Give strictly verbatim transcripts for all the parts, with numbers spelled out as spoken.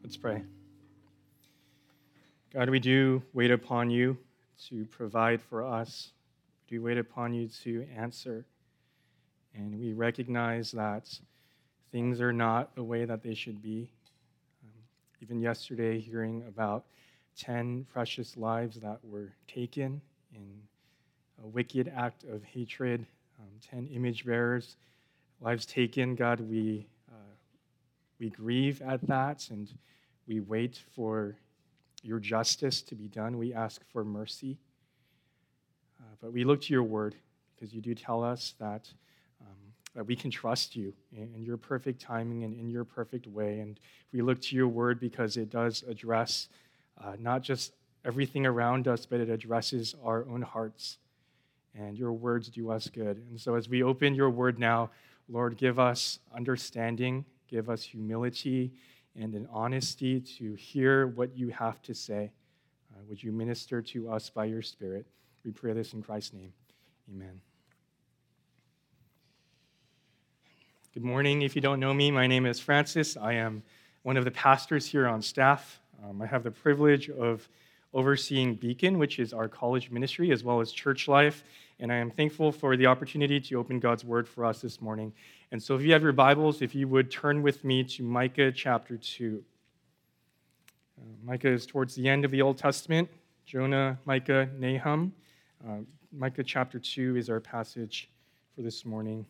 Let's pray. God, we do wait upon you to provide for us. We do wait upon you to answer. And we recognize that things are not the way that they should be. Um, even yesterday, hearing about ten precious lives that were taken in a wicked act of hatred, um, ten image bearers, lives taken, God, we, uh, we grieve at that and we wait for your justice to be done. We ask for mercy. Uh, but we look to your word because you do tell us that, um, that we can trust you in, in your perfect timing and in your perfect way. And we look to your word because it does address uh, not just everything around us, but it addresses our own hearts. And your words do us good. And so as we open your word now, Lord, give us understanding, give us humility, and an honesty to hear what you have to say. Uh, would you minister to us by your Spirit? We pray this in Christ's name. Amen. Good morning. If you don't know me, my name is Francis. I am one of the pastors here on staff. Um, I have the privilege of overseeing Beacon, which is our college ministry, as well as church life. And I am thankful for the opportunity to open God's word for us this morning. And so if you have your Bibles, if you would turn with me to Micah chapter two. Uh, Micah is towards the end of the Old Testament. Jonah, Micah, Nahum. Uh, Micah chapter two is our passage for this morning.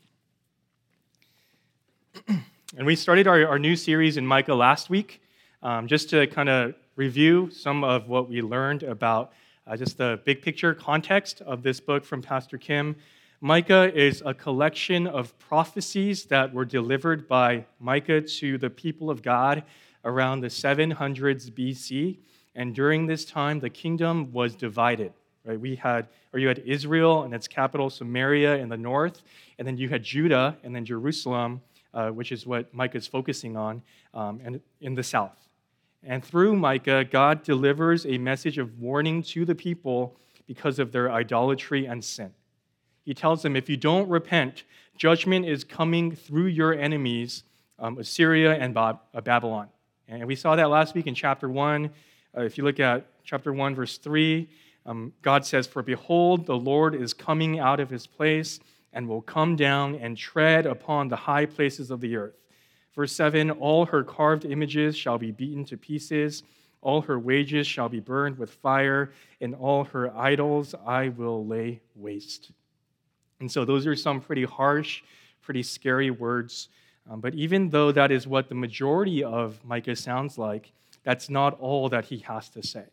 And we started our, our new series in Micah last week, um, just to kind of review some of what we learned about uh, just the big picture context of this book from Pastor Kim. Micah is a collection of prophecies that were delivered by Micah to the people of God around the seven hundreds B C. And during this time, the kingdom was divided. Right? We had, or you had Israel and its capital Samaria in the north, and then you had Judah and then Jerusalem, uh, which is what Micah is focusing on, um, and in the south. And through Micah, God delivers a message of warning to the people because of their idolatry and sin. He tells them, if you don't repent, judgment is coming through your enemies, um, Assyria and Babylon. And we saw that last week in chapter one. Uh, if you look at chapter one, verse three, um, God says, for behold, the Lord is coming out of his place and will come down and tread upon the high places of the earth. Verse seven, all her carved images shall be beaten to pieces, all her wages shall be burned with fire, and all her idols I will lay waste. And so those are some pretty harsh, pretty scary words. Um, but even though that is what the majority of Micah sounds like, that's not all that he has to say.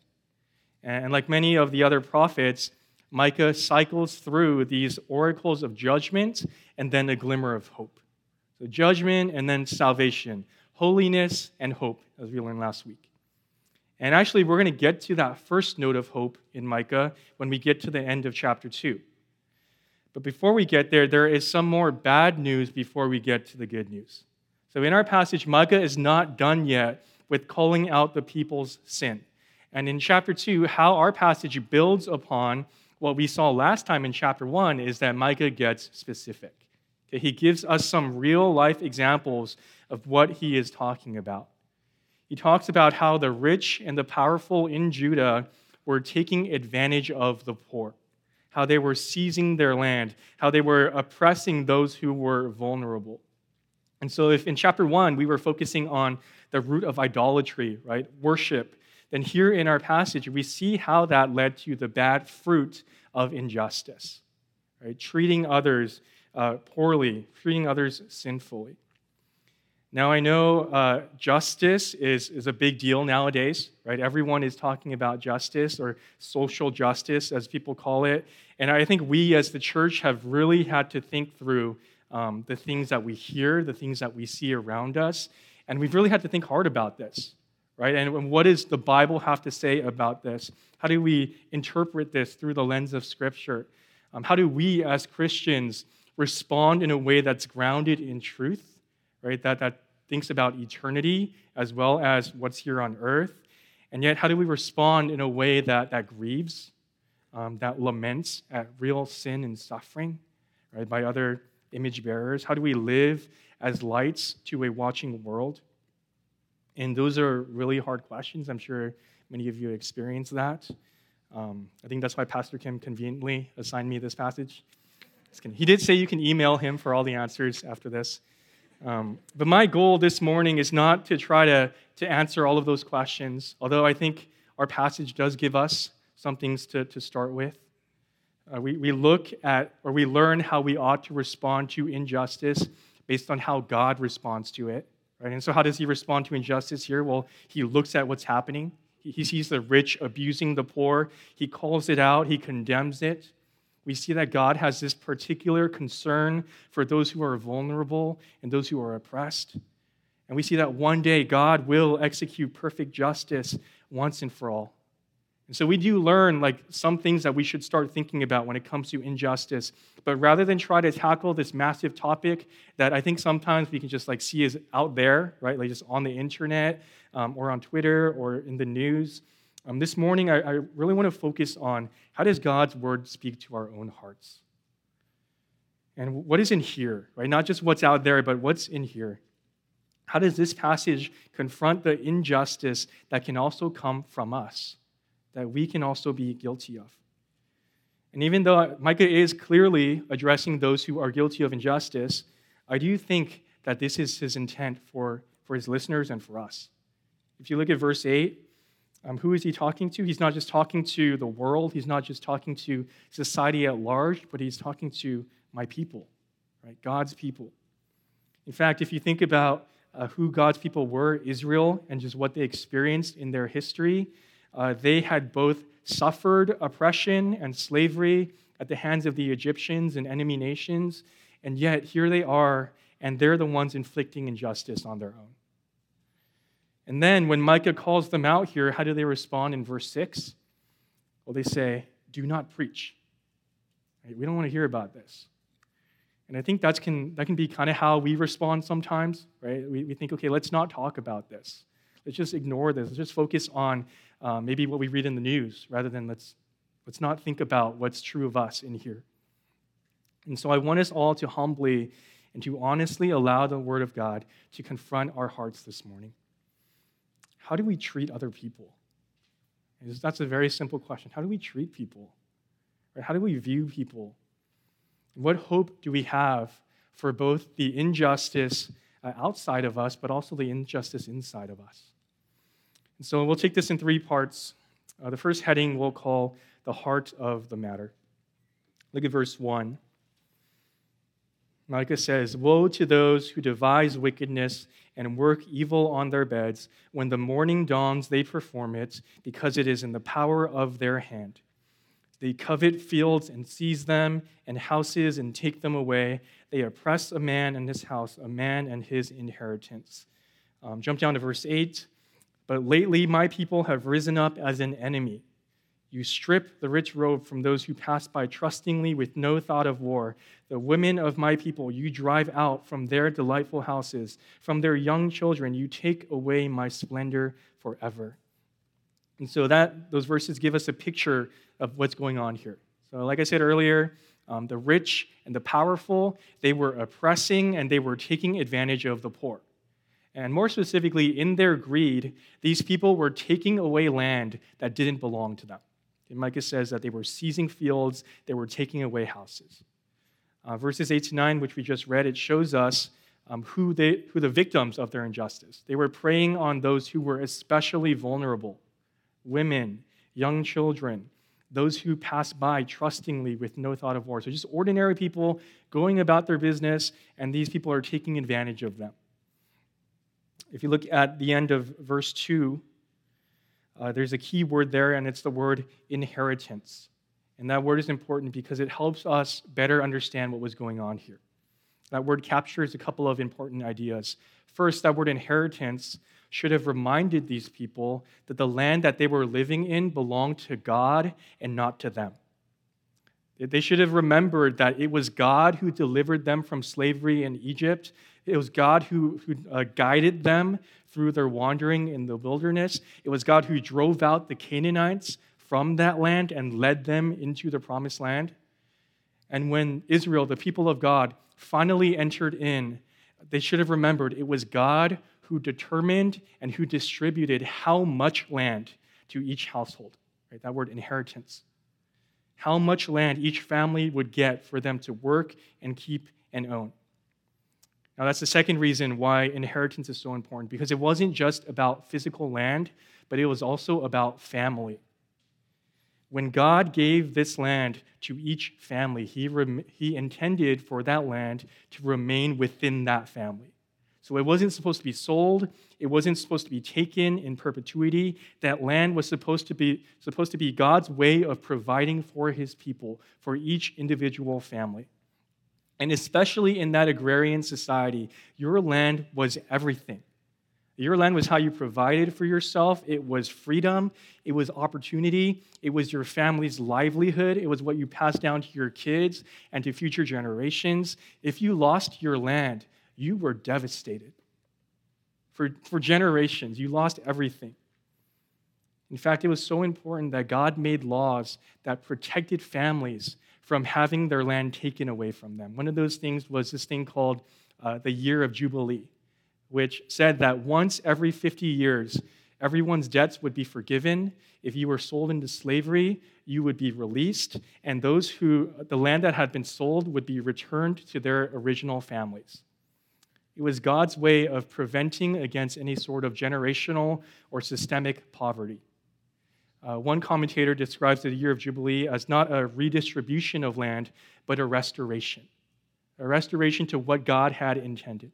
And like many of the other prophets, Micah cycles through these oracles of judgment and then a glimmer of hope. So judgment and then salvation, holiness and hope, as we learned last week. And actually, we're going to get to that first note of hope in Micah when we get to the end of chapter two. But before we get there, there is some more bad news before we get to the good news. So in our passage, Micah is not done yet with calling out the people's sin. And in chapter two, how our passage builds upon what we saw last time in chapter one is that Micah gets specific. He gives us some real-life examples of what he is talking about. He talks about how the rich and the powerful in Judah were taking advantage of the poor, how they were seizing their land, how they were oppressing those who were vulnerable. And so if in chapter one we were focusing on the root of idolatry, right, worship, then here in our passage we see how that led to the bad fruit of injustice, right, treating others Uh, poorly, treating others sinfully. Now, I know uh, justice is, is a big deal nowadays, right? Everyone is talking about justice or social justice, as people call it. And I think we as the church have really had to think through um, the things that we hear, the things that we see around us. And we've really had to think hard about this, right? And what does the Bible have to say about this? How do we interpret this through the lens of Scripture? Um, how do we as Christians respond in a way that's grounded in truth, right? That, that thinks about eternity as well as what's here on earth. And yet, how do we respond in a way that, that grieves, um, that laments at real sin and suffering, right, by other image bearers? How do we live as lights to a watching world? And those are really hard questions. I'm sure many of you experience that. Um, I think that's why Pastor Kim conveniently assigned me this passage. He did say you can email him for all the answers after this. Um, but my goal this morning is not to try to, to answer all of those questions, although I think our passage does give us some things to, to start with. Uh, we, we look at, or we learn how we ought to respond to injustice based on how God responds to it. Right? And so how does he respond to injustice here? Well, he looks at what's happening. He, he sees the rich abusing the poor. He calls it out. He condemns it. We see that God has this particular concern for those who are vulnerable and those who are oppressed. And we see that one day God will execute perfect justice once and for all. And so we do learn like some things that we should start thinking about when it comes to injustice. But rather than try to tackle this massive topic that I think sometimes we can just like see is out there, right? Like just on the internet um, or on Twitter or in the news. Um, this morning, I, I really want to focus on how does God's word speak to our own hearts? And what is in here, right? Not just what's out there, but what's in here. How does this passage confront the injustice that can also come from us, that we can also be guilty of? And even though Micah is clearly addressing those who are guilty of injustice, I do think that this is his intent for, for his listeners and for us. If you look at verse eight, Um, who is he talking to? He's not just talking to the world. He's not just talking to society at large, but he's talking to my people, right? God's people. In fact, if you think about uh, who God's people were, Israel, and just what they experienced in their history, uh, they had both suffered oppression and slavery at the hands of the Egyptians and enemy nations, and yet here they are, and they're the ones inflicting injustice on their own. And then when Micah calls them out here, how do they respond in verse six? Well, they say, do not preach. Right? We don't want to hear about this. And I think that's can, that can be kind of how we respond sometimes, right? We, we think, okay, let's not talk about this. Let's just ignore this. Let's just focus on uh, maybe what we read in the news rather than let's, let's not think about what's true of us in here. And so I want us all to humbly and to honestly allow the Word of God to confront our hearts this morning. How do we treat other people? That's a very simple question. How do we treat people? Right? How do we view people? What hope do we have for both the injustice uh, outside of us, but also the injustice inside of us? And so we'll take this in three parts. Uh, the first heading we'll call the heart of the matter. Look at verse one. Micah says, woe to those who devise wickedness and work evil on their beds. When the morning dawns, they perform it, because it is in the power of their hand. They covet fields and seize them, and houses and take them away. They oppress a man and his house, a man and his inheritance. Um, jump down to verse eight. But lately my people have risen up as an enemy. You strip the rich robe from those who pass by trustingly with no thought of war. The women of my people you drive out from their delightful houses. From their young children you take away my splendor forever. And so that those verses give us a picture of what's going on here. So like I said earlier, um, the rich and the powerful, they were oppressing and they were taking advantage of the poor. And more specifically, in their greed, these people were taking away land that didn't belong to them. And Micah says that they were seizing fields, they were taking away houses. Uh, verses eight to nine, which we just read, it shows us um, who, they, who the victims of their injustice. They were preying on those who were especially vulnerable, women, young children, those who pass by trustingly with no thought of war. So just ordinary people going about their business, and these people are taking advantage of them. If you look at the end of verse two, Uh, there's a key word there, and it's the word inheritance. And that word is important because it helps us better understand what was going on here. That word captures a couple of important ideas. First, that word inheritance should have reminded these people that the land that they were living in belonged to God and not to them. They should have remembered that it was God who delivered them from slavery in Egypt. It was God who, who uh, guided them through their wandering in the wilderness. It was God who drove out the Canaanites from that land and led them into the promised land. And when Israel, the people of God, finally entered in, they should have remembered it was God who determined and who distributed how much land to each household. Right? That word inheritance. How much land each family would get for them to work and keep and own. Now, that's the second reason why inheritance is so important, because it wasn't just about physical land, but it was also about family. When God gave this land to each family, he, rem- he intended for that land to remain within that family. So it wasn't supposed to be sold. It wasn't supposed to be taken in perpetuity. That land was supposed to be, supposed to be God's way of providing for his people, for each individual family. And especially in that agrarian society, your land was everything. Your land was how you provided for yourself. It was freedom. It was opportunity. It was your family's livelihood. It was what you passed down to your kids and to future generations. If you lost your land, you were devastated. For, for generations, you lost everything. In fact, it was so important that God made laws that protected families from having their land taken away from them. One of those things was this thing called uh, the Year of Jubilee, which said that once every fifty years, everyone's debts would be forgiven. If you were sold into slavery, you would be released, and those who, the land that had been sold would be returned to their original families. It was God's way of preventing against any sort of generational or systemic poverty. Uh, one commentator describes the Year of Jubilee as not a redistribution of land, but a restoration. A restoration to what God had intended.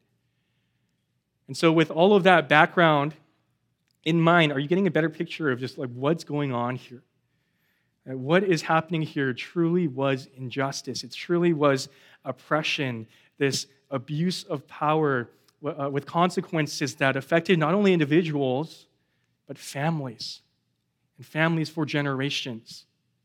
And so with all of that background in mind, are you getting a better picture of just like what's going on here? Uh, what is happening here truly was injustice. It truly was oppression, this abuse of power uh, with consequences that affected not only individuals, but families. And families for generations.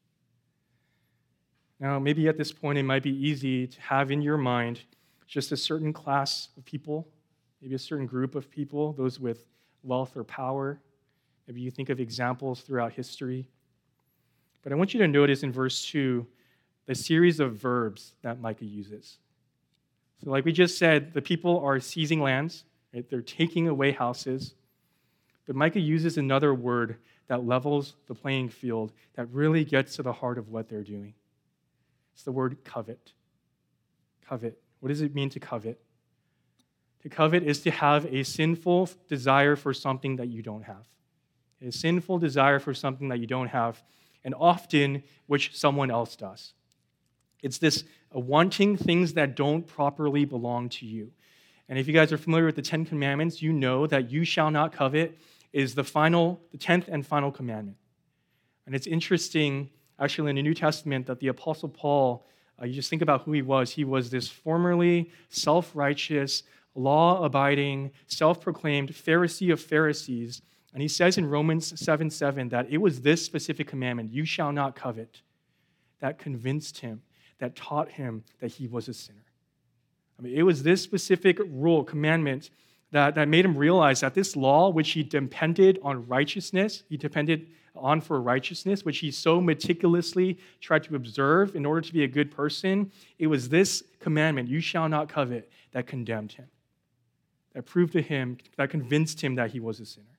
Now, maybe at this point, it might be easy to have in your mind just a certain class of people, maybe a certain group of people, those with wealth or power. Maybe you think of examples throughout history. But I want you to notice in verse two the series of verbs that Micah uses. So like we just said, the people are seizing lands, right? They're taking away houses. But Micah uses another word that levels the playing field, that really gets to the heart of what they're doing. It's the word covet. Covet. What does it mean to covet? To covet is to have a sinful desire for something that you don't have. A sinful desire for something that you don't have, and often which someone else does. It's this uh, wanting things that don't properly belong to you. And if you guys are familiar with the Ten Commandments, you know that you shall not covet is the final, the tenth and final commandment. And it's interesting, actually, in the New Testament, that the Apostle Paul, uh, you just think about who he was. He was this formerly self-righteous, law-abiding, self-proclaimed Pharisee of Pharisees. And he says in Romans seven seven that it was this specific commandment, you shall not covet, that convinced him, that taught him that he was a sinner. I mean, it was this specific rule, commandment, That, that made him realize that this law, which he depended on righteousness, he depended on for righteousness, which he so meticulously tried to observe in order to be a good person, it was this commandment, you shall not covet, that condemned him, that proved to him, that convinced him that he was a sinner.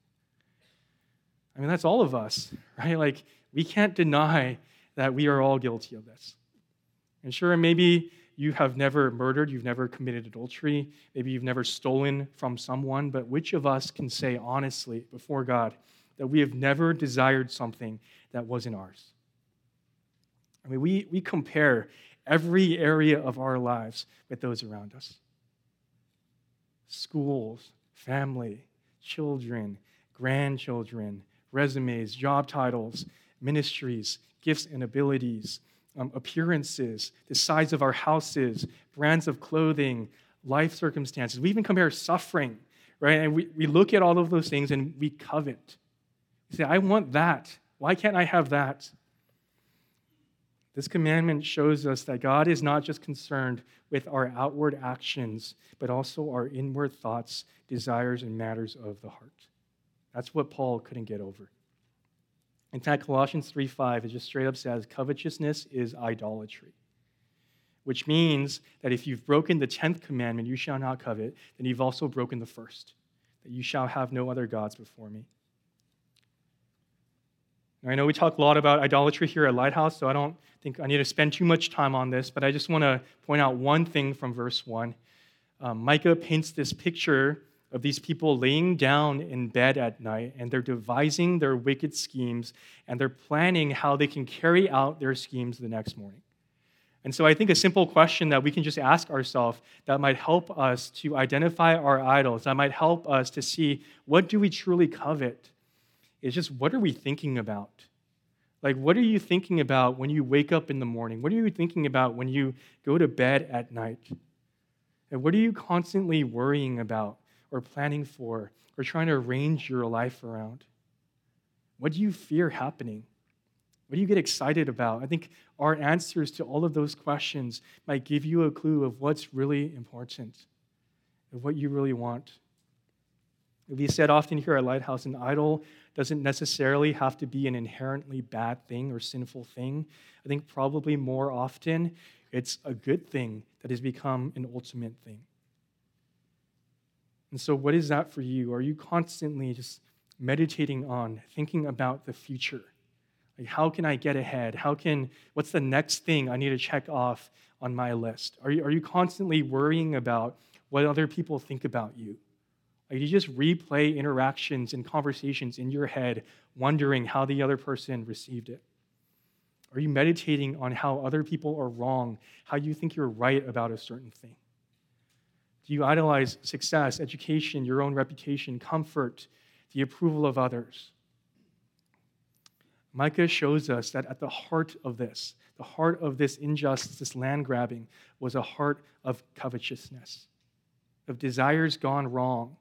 I mean, that's all of us, right? Like, we can't deny that we are all guilty of this. And sure, maybe you have never murdered, you've never committed adultery, maybe you've never stolen from someone, but which of us can say honestly before God that we have never desired something that wasn't ours? I mean, we, we compare every area of our lives with those around us. Schools, family, children, grandchildren, resumes, job titles, ministries, gifts and abilities, Um, appearances, the size of our houses, brands of clothing, life circumstances. We even compare suffering, right? And we, we look at all of those things and we covet. We say, I want that. Why can't I have that? This commandment shows us that God is not just concerned with our outward actions, but also our inward thoughts, desires, and matters of the heart. That's what Paul couldn't get over. In fact, Colossians three five, it just straight up says, covetousness is idolatry, which means that if you've broken the tenth commandment, you shall not covet, then you've also broken the first, that you shall have no other gods before me. Now, I know we talk a lot about idolatry here at Lighthouse, so I don't think I need to spend too much time on this, but I just want to point out one thing from verse one. Um, Micah paints this picture of these people laying down in bed at night, and they're devising their wicked schemes, and they're planning how they can carry out their schemes the next morning. And so I think a simple question that we can just ask ourselves that might help us to identify our idols, that might help us to see what do we truly covet, is just what are we thinking about? Like, what are you thinking about when you wake up in the morning? What are you thinking about when you go to bed at night? And what are you constantly worrying about or planning for or trying to arrange your life around? What do you fear happening? What do you get excited about? I think our answers to all of those questions might give you a clue of what's really important, of what you really want. We said often here at Lighthouse, an idol doesn't necessarily have to be an inherently bad thing or sinful thing. I think probably more often it's a good thing that has become an ultimate thing. And so what is that for you? Are you constantly just meditating on, thinking about the future? Like, how can I get ahead? How can, what's the next thing I need to check off on my list? Are you, are you constantly worrying about what other people think about you? Like, you just replay interactions and conversations in your head, wondering how the other person received it? Are you meditating on how other people are wrong, how you think you're right about a certain thing? Do you idolize success, education, your own reputation, comfort, the approval of others? Micah shows us that at the heart of this, the heart of this injustice, this land grabbing, was a heart of covetousness, of desires gone wrong.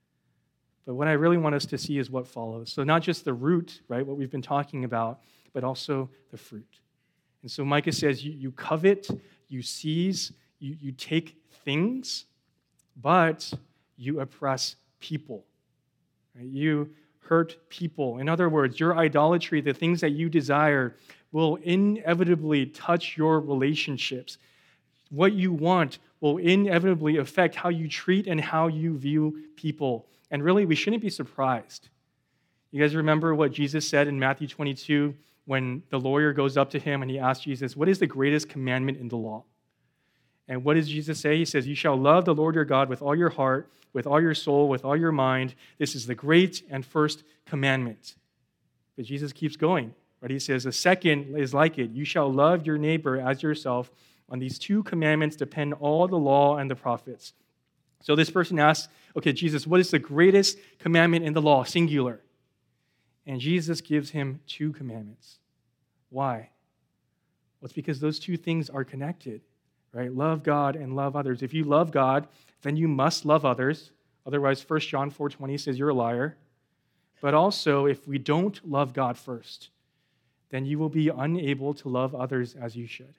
But what I really want us to see is what follows. So not just the root, right, what we've been talking about, but also the fruit. And so Micah says, you, you covet, you seize, you, you take things, but you oppress people. Right? You hurt people. In other words, your idolatry, the things that you desire, will inevitably touch your relationships. What you want will inevitably affect how you treat and how you view people. And really, we shouldn't be surprised. You guys remember what Jesus said in Matthew twenty-two when the lawyer goes up to him and he asks Jesus, what is the greatest commandment in the law? And what does Jesus say? He says, you shall love the Lord your God with all your heart, with all your soul, with all your mind. This is the great and first commandment. But Jesus keeps going. Right? He says, the second is like it. You shall love your neighbor as yourself. On these two commandments depend all the law and the prophets. So this person asks, okay, Jesus, what is the greatest commandment in the law? Singular. And Jesus gives him two commandments. Why? Well, it's because those two things are connected. Right? Love God and love others. If you love God, then you must love others. Otherwise, First John four twenty says you're a liar. But also, if we don't love God first, then you will be unable to love others as you should.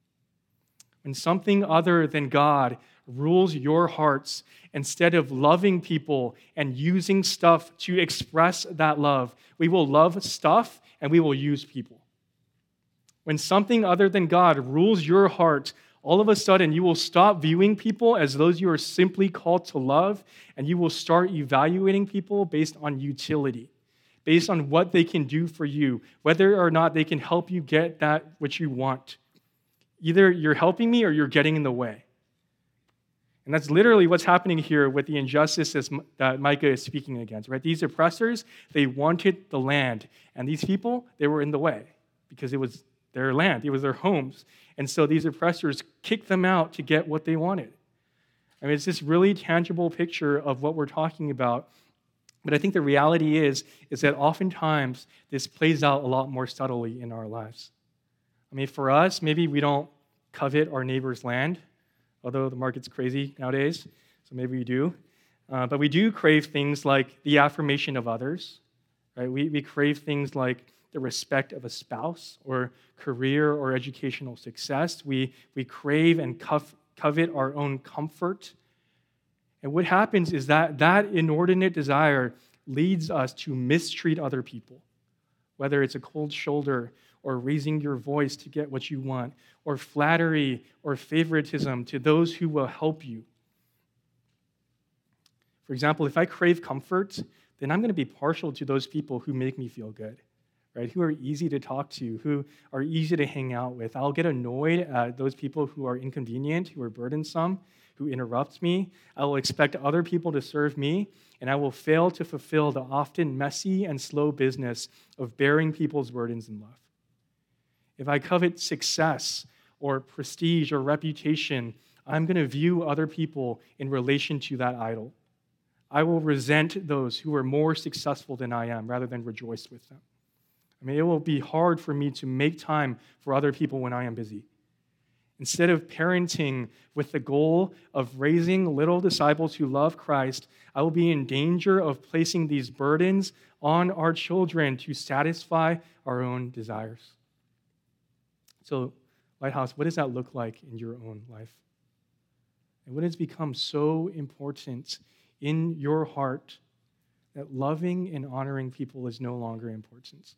When something other than God rules your hearts, instead of loving people and using stuff to express that love, we will love stuff and we will use people. When something other than God rules your heart, all of a sudden you will stop viewing people as those you are simply called to love, and you will start evaluating people based on utility, based on what they can do for you, whether or not they can help you get that which you want. Either you're helping me or you're getting in the way. And that's literally what's happening here with the injustice that Micah is speaking against, right? These oppressors, they wanted the land, and these people, they were in the way because it was their land, it was their homes. And so these oppressors kicked them out to get what they wanted. I mean, it's this really tangible picture of what we're talking about. But I think the reality is, is that oftentimes this plays out a lot more subtly in our lives. I mean, for us, maybe we don't covet our neighbor's land, although the market's crazy nowadays, so maybe we do. Uh, but we do crave things like the affirmation of others, right? We, we crave things like the respect of a spouse or career or educational success. We, we crave and cuff, covet our own comfort. And what happens is that that inordinate desire leads us to mistreat other people, whether it's a cold shoulder or raising your voice to get what you want, or flattery or favoritism to those who will help you. For example, if I crave comfort, then I'm going to be partial to those people who make me feel good, right? Who are easy to talk to, who are easy to hang out with. I'll get annoyed at those people who are inconvenient, who are burdensome, who interrupt me. I will expect other people to serve me, and I will fail to fulfill the often messy and slow business of bearing people's burdens in love. If I covet success or prestige or reputation, I'm going to view other people in relation to that idol. I will resent those who are more successful than I am rather than rejoice with them. I mean, it will be hard for me to make time for other people when I am busy. Instead of parenting with the goal of raising little disciples who love Christ, I will be in danger of placing these burdens on our children to satisfy our own desires. So, Lighthouse, what does that look like in your own life? And what has become so important in your heart that loving and honoring people is no longer important?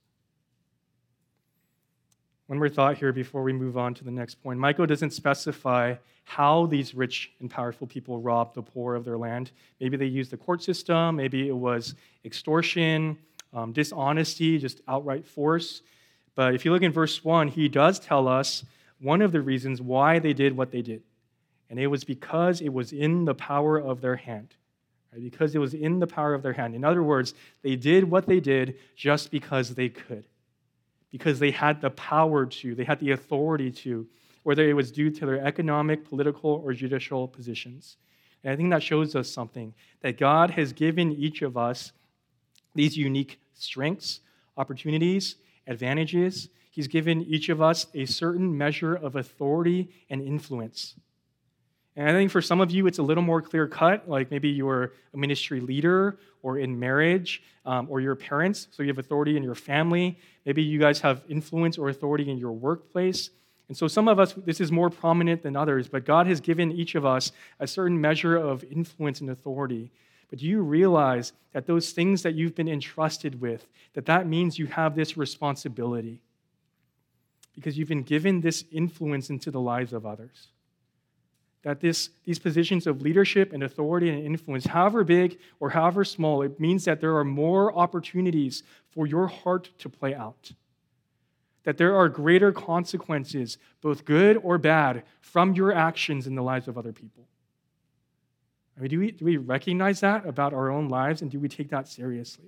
One more thought here before we move on to the next point. Micah doesn't specify how these rich and powerful people robbed the poor of their land. Maybe they used the court system, maybe it was extortion, um, dishonesty, just outright force. But if you look in verse one, he does tell us one of the reasons why they did what they did. And it was because it was in the power of their hand. Right? Because it was in the power of their hand. In other words, they did what they did just because they could. Because they had the power to, they had the authority to, whether it was due to their economic, political, or judicial positions. And I think that shows us something, that God has given each of us these unique strengths, opportunities, advantages. He's given each of us a certain measure of authority and influence. And I think for some of you, it's a little more clear-cut, like maybe you're a ministry leader or in marriage um, or your parents, so you have authority in your family. Maybe you guys have influence or authority in your workplace. And so some of us, this is more prominent than others, but God has given each of us a certain measure of influence and authority. But do you realize that those things that you've been entrusted with, that that means you have this responsibility? Because you've been given this influence into the lives of others. That this, these positions of leadership and authority and influence, however big or however small, it means that there are more opportunities for your heart to play out. That there are greater consequences, both good or bad, from your actions in the lives of other people. I mean, do we, do we recognize that about our own lives, and do we take that seriously?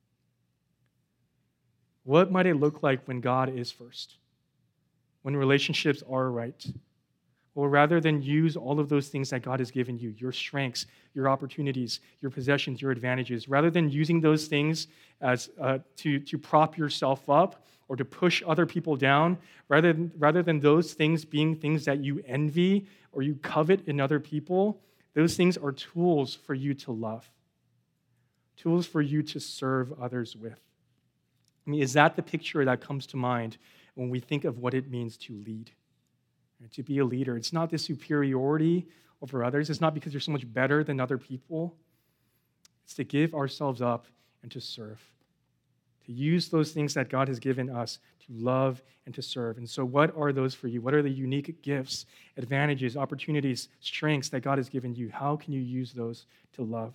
What might it look like when God is first? When relationships are right? Well, rather than use all of those things that God has given you, your strengths, your opportunities, your possessions, your advantages, rather than using those things as uh, to, to prop yourself up or to push other people down, rather than, rather than those things being things that you envy or you covet in other people, those things are tools for you to love, tools for you to serve others with. I mean, is that the picture that comes to mind when we think of what it means to lead? To be a leader. It's not the superiority over others. It's not because you're so much better than other people. It's to give ourselves up and to serve. To use those things that God has given us to love and to serve. And so what are those for you? What are the unique gifts, advantages, opportunities, strengths that God has given you? How can you use those to love?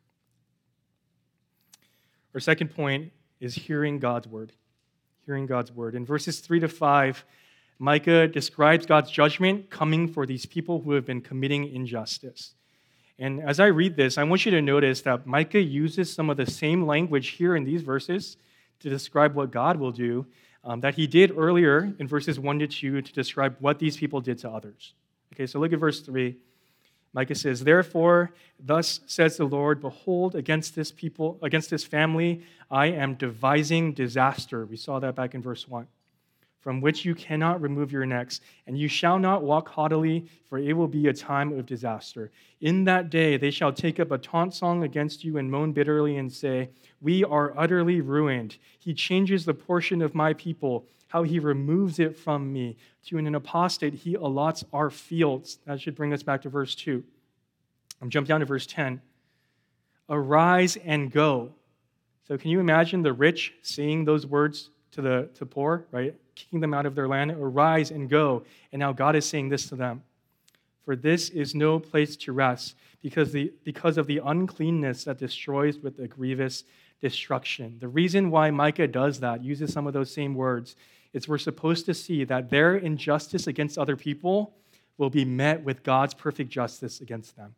Our second point is hearing God's word. Hearing God's word. In verses three to five, Micah describes God's judgment coming for these people who have been committing injustice. And as I read this, I want you to notice that Micah uses some of the same language here in these verses to describe what God will do um, that he did earlier in verses one to two to describe what these people did to others. Okay, so look at verse three. Micah says, "Therefore, thus says the Lord, behold, against this people, against this family, I am devising disaster." We saw that back in verse one. "From which you cannot remove your necks, and you shall not walk haughtily, for it will be a time of disaster. In that day they shall take up a taunt song against you and moan bitterly and say, 'We are utterly ruined. He changes the portion of my people, how he removes it from me. To an apostate he allots our fields.'" That should bring us back to verse two. I'm jump down to verse ten. "Arise and go." So can you imagine the rich saying those words to the to poor, right? Kicking them out of their land. "Arise and go." And now God is saying this to them. for this is no place to rest, because, the, because of the uncleanness that destroys with a grievous destruction. The reason why Micah does that, uses some of those same words, is we're supposed to see that their injustice against other people will be met with God's perfect justice against them.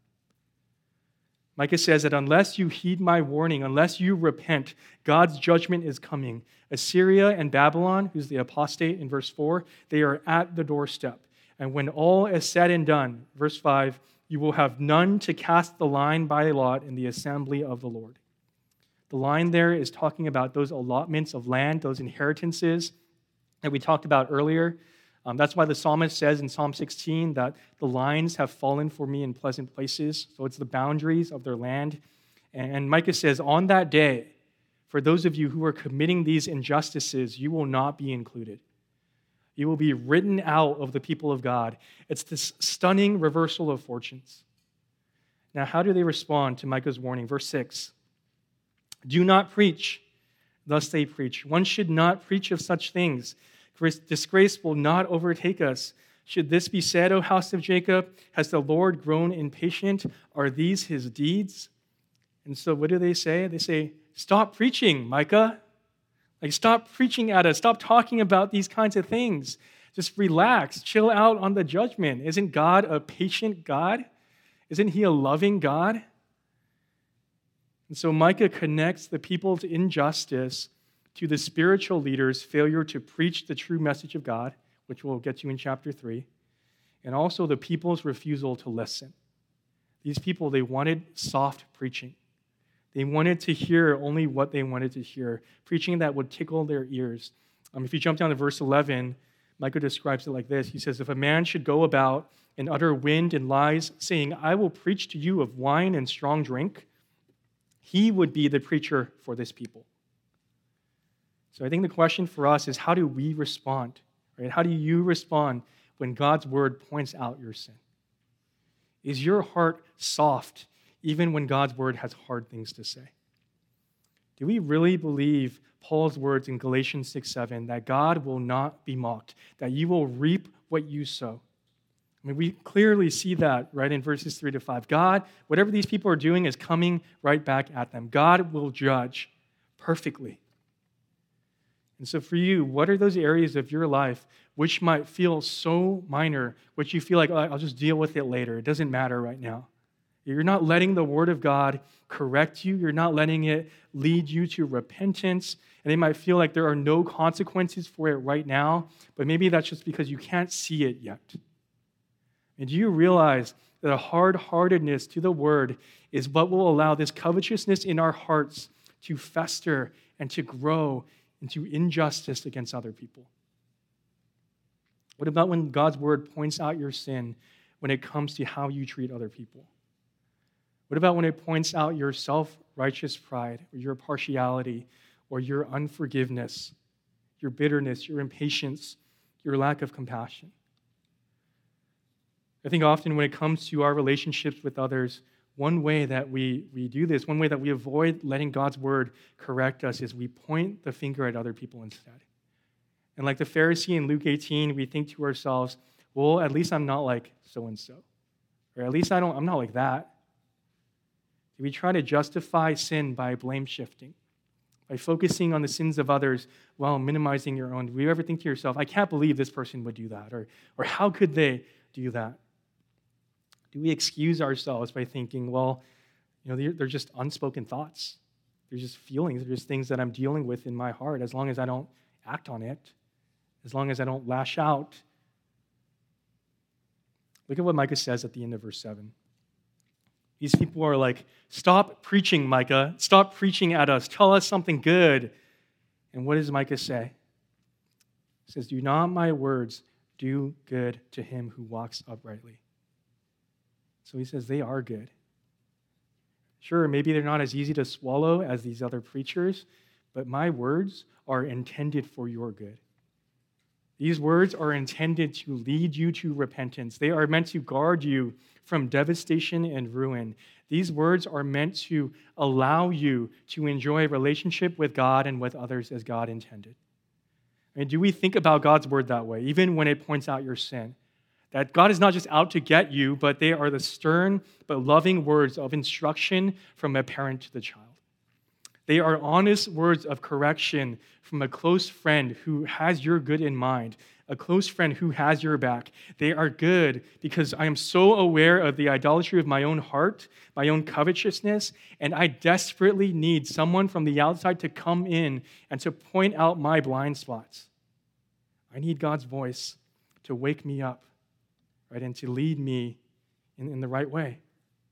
Micah says that unless you heed my warning, unless you repent, God's judgment is coming. Assyria and Babylon, who's the apostate in verse four, they are at the doorstep. And when all is said and done, verse five, you will have none to cast the line by lot in the assembly of the Lord. The line there is talking about those allotments of land, those inheritances that we talked about earlier. Um, that's why the psalmist says in Psalm sixteen that the lines have fallen for me in pleasant places. So it's the boundaries of their land. And Micah says, on that day, for those of you who are committing these injustices, you will not be included. You will be written out of the people of God. It's this stunning reversal of fortunes. Now, how do they respond to Micah's warning? Verse six, do not preach, thus they preach. One should not preach of such things. Disgrace will not overtake us. Should this be said, O house of Jacob? Has the Lord grown impatient? Are these his deeds? And so what do they say? They say, stop preaching, Micah. Like, stop preaching at us. Stop talking about these kinds of things. Just relax. Chill out on the judgment. Isn't God a patient God? Isn't he a loving God? And so Micah connects the people's injustice to the spiritual leaders' failure to preach the true message of God, which we'll get to in chapter three, and also the people's refusal to listen. These people, they wanted soft preaching. They wanted to hear only what they wanted to hear, preaching that would tickle their ears. Um, if you jump down to verse eleven, Micah describes it like this. He says, if a man should go about and utter wind and lies, saying, I will preach to you of wine and strong drink, he would be the preacher for this people. So I think the question for us is, how do we respond? Right? How do you respond when God's word points out your sin? Is your heart soft even when God's word has hard things to say? Do we really believe Paul's words in Galatians six seven, that God will not be mocked, that you will reap what you sow? I mean, we clearly see that right in verses three to five. God, whatever these people are doing is coming right back at them. God will judge perfectly. And so for you, what are those areas of your life which might feel so minor, which you feel like, oh, I'll just deal with it later. It doesn't matter right now. You're not letting the word of God correct you. You're not letting it lead you to repentance. And it might feel like there are no consequences for it right now, but maybe that's just because you can't see it yet. And do you realize that a hard-heartedness to the word is what will allow this covetousness in our hearts to fester and to grow into injustice against other people? What about when God's word points out your sin when it comes to how you treat other people? What about when it points out your self-righteous pride, or your partiality, or your unforgiveness, your bitterness, your impatience, your lack of compassion? I think often when it comes to our relationships with others, one way that we, we do this, one way that we avoid letting God's word correct us, is we point the finger at other people instead. And like the Pharisee in Luke eighteen, we think to ourselves, well, at least I'm not like so-and-so. Or at least I don't, I'm not like that. We try to justify sin by blame shifting, by focusing on the sins of others while minimizing your own. Do you ever think to yourself, I can't believe this person would do that? Or, or how could they do that? Do we excuse ourselves by thinking, well, you know, they're, they're just unspoken thoughts. They're just feelings. They're just things that I'm dealing with in my heart. As long as I don't act on it, as long as I don't lash out. Look at what Micah says at the end of verse seven. These people are like, stop preaching, Micah. Stop preaching at us. Tell us something good. And what does Micah say? He says, do not my words do good to him who walks uprightly. So he says they are good. Sure, maybe they're not as easy to swallow as these other preachers, but my words are intended for your good. These words are intended to lead you to repentance. They are meant to guard you from devastation and ruin. These words are meant to allow you to enjoy a relationship with God and with others as God intended. And do we think about God's word that way, even when it points out your sin? That God is not just out to get you, but they are the stern but loving words of instruction from a parent to the child. They are honest words of correction from a close friend who has your good in mind, a close friend who has your back. They are good because I am so aware of the idolatry of my own heart, my own covetousness, and I desperately need someone from the outside to come in and to point out my blind spots. I need God's voice to wake me up, right, and to lead me in, in the right way.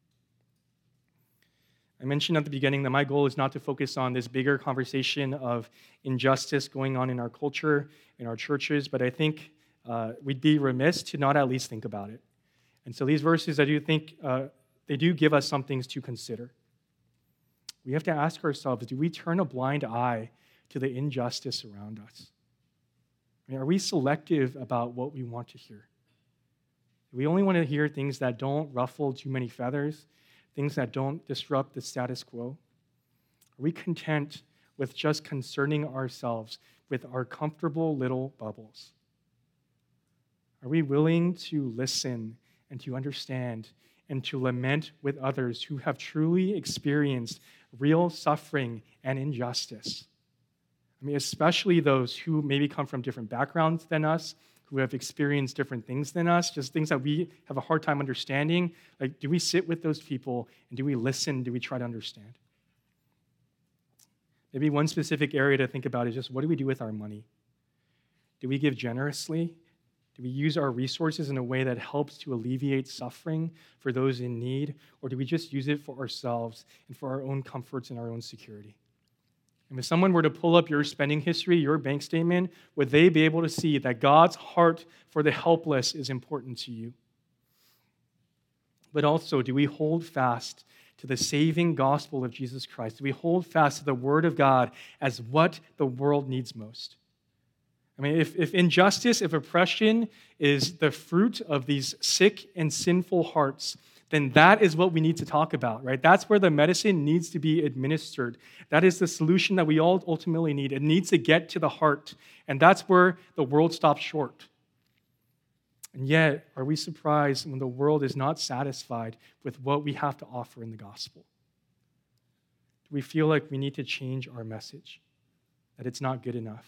I mentioned at the beginning that my goal is not to focus on this bigger conversation of injustice going on in our culture, in our churches, but I think uh, we'd be remiss to not at least think about it. And so these verses, I do think uh, they do give us some things to consider. We have to ask ourselves, do we turn a blind eye to the injustice around us? I mean, are we selective about what we want to hear? Do we only want to hear things that don't ruffle too many feathers, things that don't disrupt the status quo? Are we content with just concerning ourselves with our comfortable little bubbles? Are we willing to listen and to understand and to lament with others who have truly experienced real suffering and injustice? I mean, especially those who maybe come from different backgrounds than us, who have experienced different things than us, just things that we have a hard time understanding. Like, do we sit with those people and do we listen? Do we try to understand? Maybe one specific area to think about is just what do we do with our money? Do we give generously? Do we use our resources in a way that helps to alleviate suffering for those in need? Or do we just use it for ourselves and for our own comforts and our own security? And if someone were to pull up your spending history, your bank statement, would they be able to see that God's heart for the helpless is important to you? But also, do we hold fast to the saving gospel of Jesus Christ? Do we hold fast to the word of God as what the world needs most? I mean, if, if injustice, if oppression is the fruit of these sick and sinful hearts, then that is what we need to talk about, right? That's where the medicine needs to be administered. That is the solution that we all ultimately need. It needs to get to the heart, and that's where the world stops short. And yet, are we surprised when the world is not satisfied with what we have to offer in the gospel? Do we feel like we need to change our message, that it's not good enough?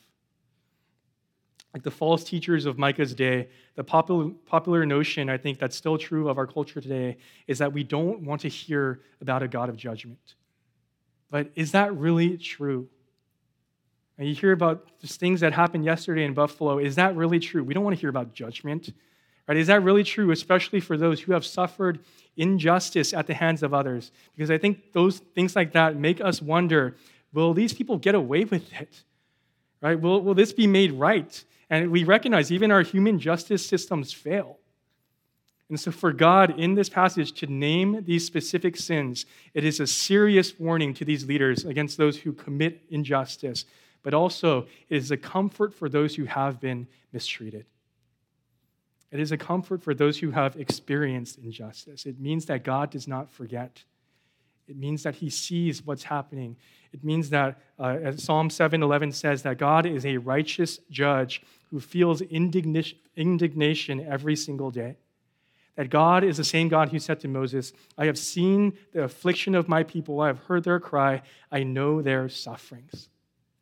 Like the false teachers of Micah's day, the popular, popular notion, I think that's still true of our culture today, is that we don't want to hear about a God of judgment. But is that really true? And you hear about just things that happened yesterday in Buffalo. Is that really true? We don't want to hear about judgment. Right? Is that really true, especially for those who have suffered injustice at the hands of others? Because I think those things like that make us wonder, will these people get away with it? Right? Will, will this be made right? And we recognize even our human justice systems fail. And so for God in this passage to name these specific sins, it is a serious warning to these leaders against those who commit injustice, but also it is a comfort for those who have been mistreated. It is a comfort for those who have experienced injustice. It means that God does not forget. It means that he sees what's happening. It means that, uh, as Psalm seven eleven says, that God is a righteous judge who feels indigni- indignation every single day. That God is the same God who said to Moses, I have seen the affliction of my people. I have heard their cry. I know their sufferings.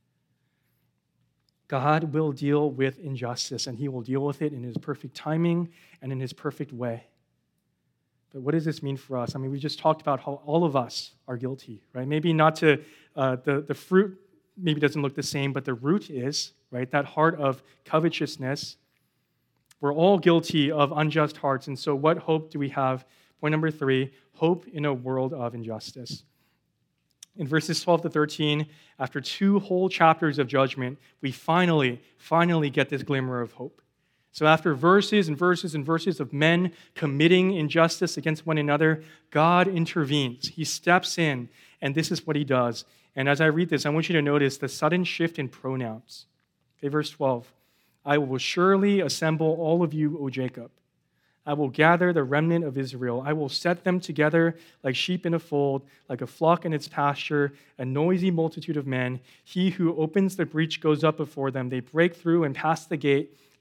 God will deal with injustice, and he will deal with it in his perfect timing and in his perfect way. But what does this mean for us? I mean, we just talked about how all of us are guilty, right? Maybe not to, uh, the, the fruit maybe doesn't look the same, but the root is, right? That heart of covetousness. We're all guilty of unjust hearts, and so what hope do we have? Point number three, hope in a world of injustice. In verses twelve to thirteen, after two whole chapters of judgment, we finally, finally get this glimmer of hope. So after verses and verses and verses of men committing injustice against one another, God intervenes. He steps in, and this is what he does. And as I read this, I want you to notice the sudden shift in pronouns. Okay, verse twelve. I will surely assemble all of you, O Jacob. I will gather the remnant of Israel. I will set them together like sheep in a fold, like a flock in its pasture, a noisy multitude of men. He who opens the breach goes up before them. They break through and pass the gate.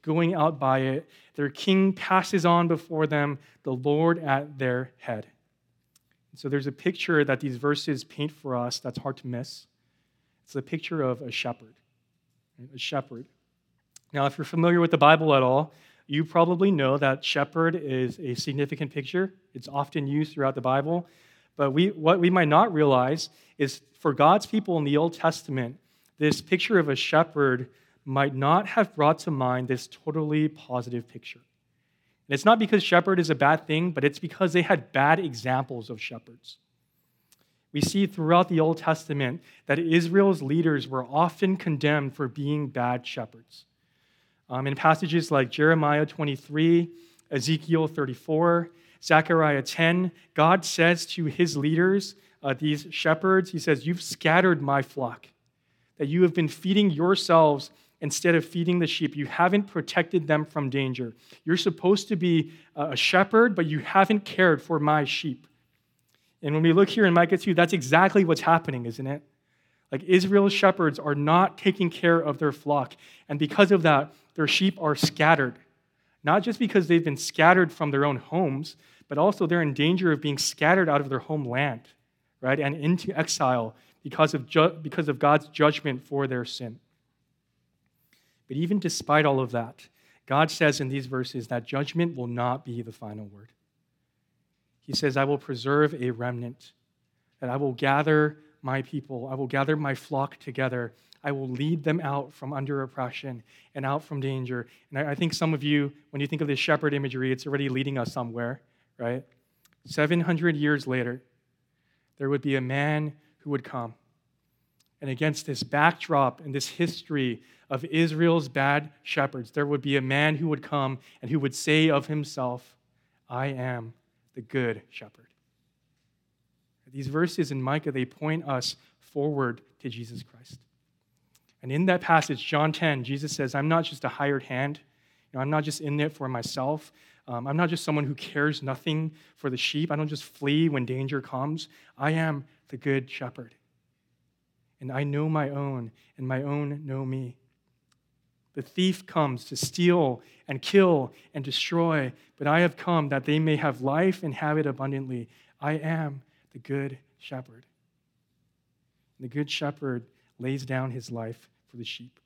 going out by it. Their king passes on before them, the Lord at their head. So there's a picture that these verses paint for us that's hard to miss. It's a picture of a shepherd. A shepherd. Now, if you're familiar with the Bible at all, you probably know that shepherd is a significant picture. It's often used throughout the Bible. But we, what we might not realize is for God's people in the Old Testament, this picture of a shepherd might not have brought to mind this totally positive picture. And it's not because shepherd is a bad thing, but it's because they had bad examples of shepherds. We see throughout the Old Testament that Israel's leaders were often condemned for being bad shepherds. Um, in passages like Jeremiah twenty-three, Ezekiel thirty-four, Zechariah ten, God says to his leaders, uh, these shepherds, he says, "You've scattered my flock, that you have been feeding yourselves instead of feeding the sheep. You haven't protected them from danger. You're supposed to be a shepherd, but you haven't cared for my sheep." And when we look here in Micah two, that's exactly what's happening, isn't it? Like Israel's shepherds are not taking care of their flock. And because of that, their sheep are scattered. Not just because they've been scattered from their own homes, but also they're in danger of being scattered out of their homeland, right? And into exile because of, ju- because of God's judgment for their sin. But even despite all of that, God says in these verses that judgment will not be the final word. He says, "I will preserve a remnant, that I will gather my people, I will gather my flock together. I will lead them out from under oppression and out from danger." And I think some of you, when you think of this shepherd imagery, it's already leading us somewhere, right? seven hundred years later, there would be a man who would come. And against this backdrop and this history of Israel's bad shepherds, there would be a man who would come and who would say of himself, "I am the good shepherd." These verses in Micah, they point us forward to Jesus Christ. And in that passage, John ten, Jesus says, "I'm not just a hired hand. You know, I'm not just in it for myself. Um, I'm not just someone who cares nothing for the sheep. I don't just flee when danger comes. I am the good shepherd. And I know my own, and my own know me. The thief comes to steal and kill and destroy, but I have come that they may have life and have it abundantly. I am the good shepherd." And the good shepherd lays down his life for the sheep.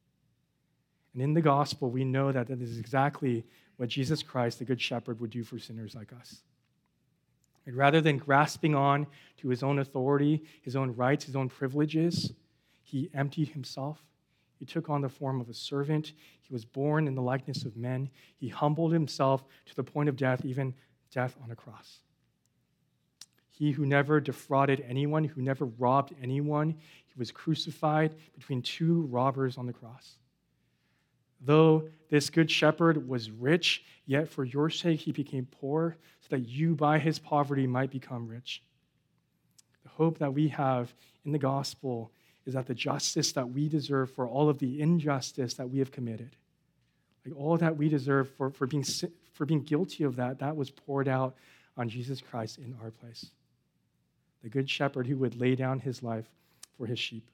And in the gospel, we know that that is exactly what Jesus Christ, the good shepherd, would do for sinners like us. And rather than grasping on to his own authority, his own rights, his own privileges, he emptied himself. He took on the form of a servant. He was born in the likeness of men. He humbled himself to the point of death, even death on a cross. He who never defrauded anyone, who never robbed anyone, he was crucified between two robbers on the cross. Though this good shepherd was rich, yet for your sake he became poor, so that you by his poverty might become rich. The hope that we have in the gospel is that the justice that we deserve for all of the injustice that we have committed, like all that we deserve for, for, being, for being guilty of that, that was poured out on Jesus Christ in our place. The good shepherd who would lay down his life for his sheep.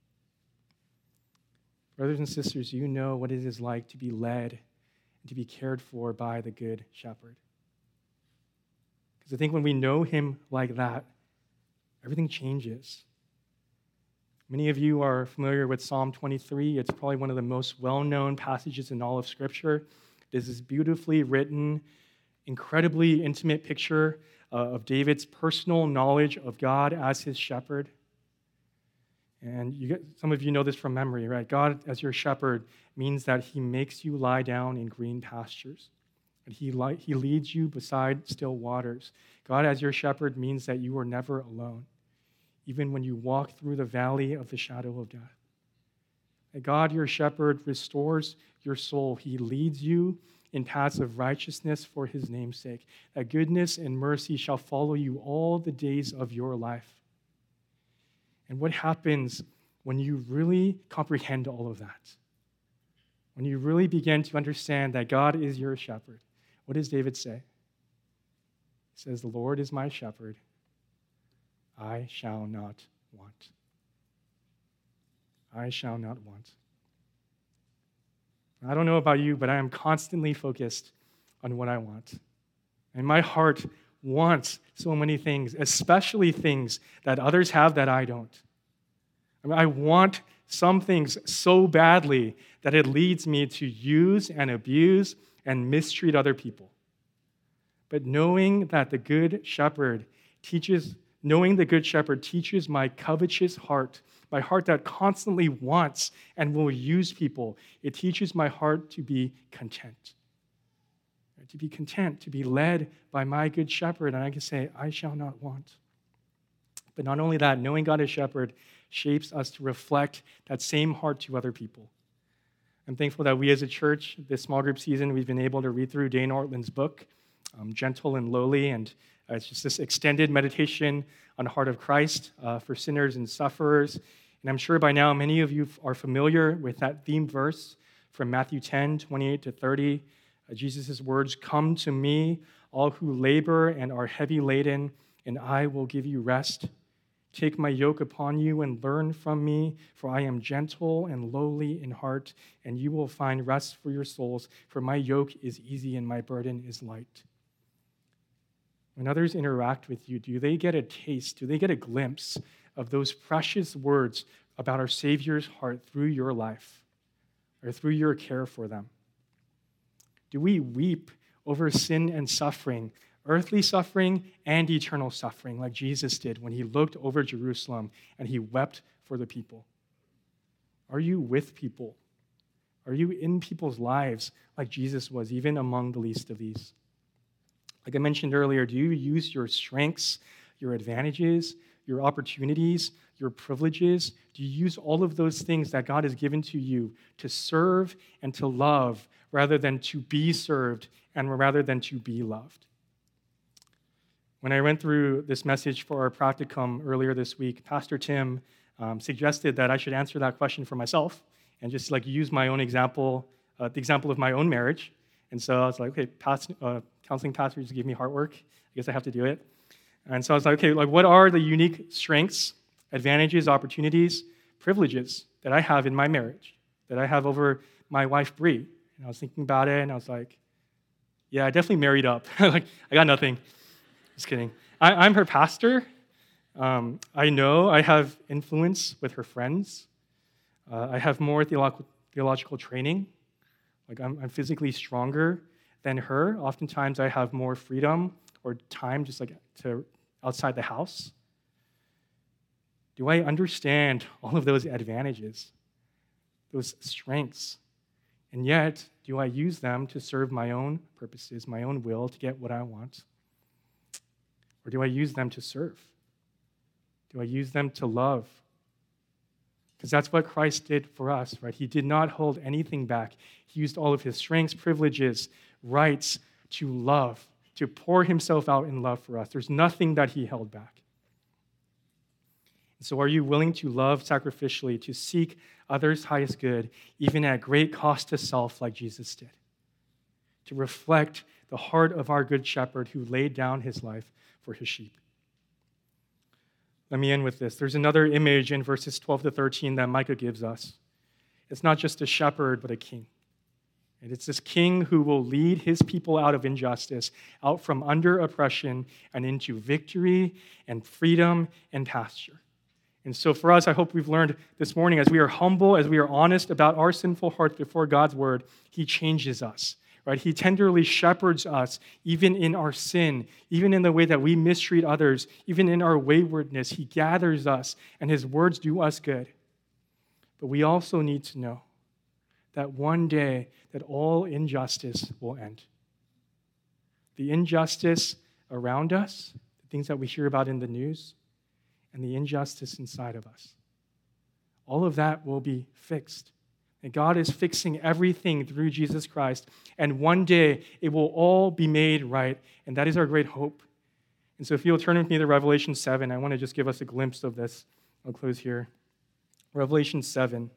Brothers and sisters, you know what it is like to be led and to be cared for by the good shepherd. Because I think when we know him like that, everything changes. Many of you are familiar with Psalm twenty-three. It's probably one of the most well-known passages in all of Scripture. It is this beautifully written, incredibly intimate picture uh, of David's personal knowledge of God as his shepherd. And you get, some of you know this from memory, right? God as your shepherd means that he makes you lie down in green pastures. And he, li- he leads you beside still waters. God as your shepherd means that you are never alone, even when you walk through the valley of the shadow of death. That God, your shepherd, restores your soul. He leads you in paths of righteousness for his name's sake. That goodness and mercy shall follow you all the days of your life. And what happens when you really comprehend all of that? When you really begin to understand that God is your shepherd, what does David say? He says, "The Lord is my shepherd. I shall not want." I shall not want. I don't know about you, but I am constantly focused on what I want. And my heart wants so many things, especially things that others have that I don't. I mean, I want some things so badly that it leads me to use and abuse and mistreat other people. But knowing that the Good Shepherd teaches, knowing the Good Shepherd teaches my covetous heart, my heart that constantly wants and will use people, it teaches my heart to be content. To be content, to be led by my Good Shepherd, and I can say, I shall not want. But not only that, knowing God as Shepherd shapes us to reflect that same heart to other people. I'm thankful that we as a church, this small group season, we've been able to read through Dane Ortland's book, um, Gentle and Lowly, and uh, it's just this extended meditation on the heart of Christ uh, for sinners and sufferers. And I'm sure by now many of you are familiar with that theme verse from Matthew ten, twenty-eight to thirty. Uh, Jesus' words, "Come to me, all who labor and are heavy laden, and I will give you rest. Take my yoke upon you and learn from me, for I am gentle and lowly in heart, and you will find rest for your souls, for my yoke is easy and my burden is light." When others interact with you, do they get a taste, do they get a glimpse of those precious words about our Savior's heart through your life or through your care for them? Do we weep over sin and suffering, earthly suffering and eternal suffering, like Jesus did when he looked over Jerusalem and he wept for the people? Are you with people? Are you in people's lives like Jesus was, even among the least of these? Like I mentioned earlier, do you use your strengths, your advantages, your opportunities, your privileges? Do you use all of those things that God has given to you to serve and to love rather than to be served and rather than to be loved? When I went through this message for our practicum earlier this week, Pastor Tim um, suggested that I should answer that question for myself and just like use my own example, uh, the example of my own marriage. And so I was like, okay, past, uh, counseling pastors give me heart work. I guess I have to do it. And so I was like, okay, like what are the unique strengths, advantages, opportunities, privileges that I have in my marriage, that I have over my wife, Bree? And I was thinking about it, and I was like, yeah, I definitely married up. Like, I got nothing. Just kidding. I, I'm her pastor. Um, I know I have influence with her friends. Uh, I have more theolog- theological training. Like, I'm, I'm physically stronger than her. Oftentimes, I have more freedom or time just like to outside the house. Do I understand all of those advantages, those strengths? And yet, do I use them to serve my own purposes, my own will, to get what I want? Or do I use them to serve? Do I use them to love? Because that's what Christ did for us, right? He did not hold anything back. He used all of his strengths, privileges, rights to love, to pour himself out in love for us. There's nothing that he held back. So are you willing to love sacrificially, to seek others' highest good, even at great cost to self, like Jesus did? To reflect the heart of our good shepherd who laid down his life for his sheep. Let me end with this. There's another image in verses twelve to thirteen that Micah gives us. It's not just a shepherd, but a king. And it's this king who will lead his people out of injustice, out from under oppression, and into victory and freedom and pasture. And so for us, I hope we've learned this morning, as we are humble, as we are honest about our sinful hearts before God's word, he changes us, right? He tenderly shepherds us, even in our sin, even in the way that we mistreat others, even in our waywardness. He gathers us, and his words do us good. But we also need to know that one day that all injustice will end. The injustice around us, the things that we hear about in the news, and the injustice inside of us. All of that will be fixed. And God is fixing everything through Jesus Christ. And one day, it will all be made right. And that is our great hope. And so if you'll turn with me to Revelation seven, I want to just give us a glimpse of this. I'll close here. Revelation seven.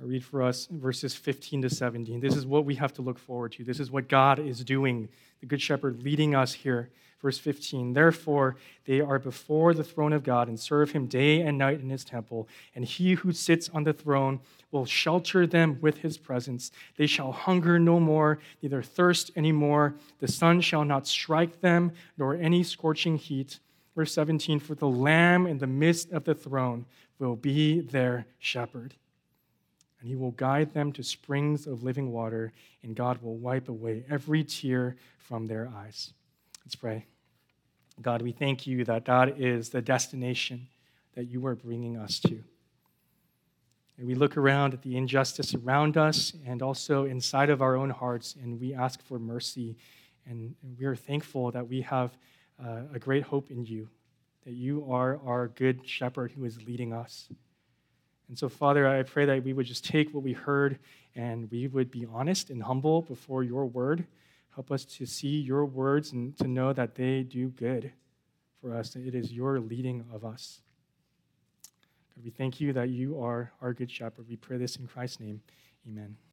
I'll read for us verses fifteen to seventeen. This is what we have to look forward to. This is what God is doing, the Good Shepherd leading us here. Verse fifteen, therefore they are before the throne of God and serve him day and night in his temple, and he who sits on the throne will shelter them with his presence. They shall hunger no more, neither thirst any more. The sun shall not strike them, nor any scorching heat. Verse seventeen, for the Lamb in the midst of the throne will be their shepherd. And he will guide them to springs of living water, and God will wipe away every tear from their eyes. Let's pray. God, we thank you that that is the destination that you are bringing us to. And we look around at the injustice around us and also inside of our own hearts, and we ask for mercy. And we are thankful that we have uh, a great hope in you, that you are our good shepherd who is leading us. And so, Father, I pray that we would just take what we heard and we would be honest and humble before your word. Help us to see your words and to know that they do good for us, that it is your leading of us. God, we thank you that you are our good shepherd. We pray this in Christ's name. Amen.